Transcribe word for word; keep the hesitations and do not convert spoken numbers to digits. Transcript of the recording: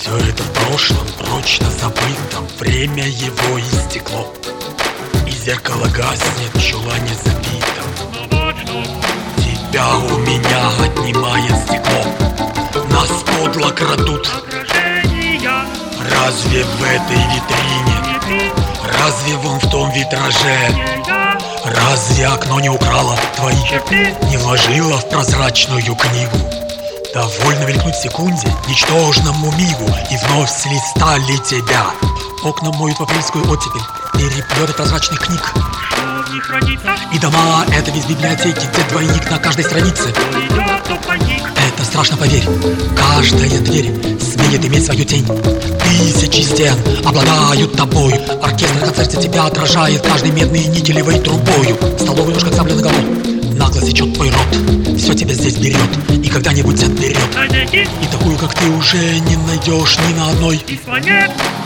Все это в прошлом, прочно забыто, время его истекло, и зеркало гаснет, в чулане забито. Тебя у меня отнимает стекло, нас подло крадут. Разве в этой витрине, разве вон в том витраже, разве окно не украло твои, не вложило в прозрачную книгу? Довольно мелькнуть секунде, ничтожному мигу, и вновь с листа ли тебя окна моют в апрельскую оттепель переплеты прозрачных книг. И дома — это весь библиотеки, где двойник на каждой странице. Это страшно, поверь, каждая дверь смеет иметь свою тень. Тысячи стен обладают тобой, оркестр на концерте тебя отражает каждой медной никелевой трубою. Столовый нож как сабля наголо, нагло сечет твой рот, все тебя здесь берет и когда-нибудь отберет. И такую, как ты, уже не найдешь ни на одной из планет.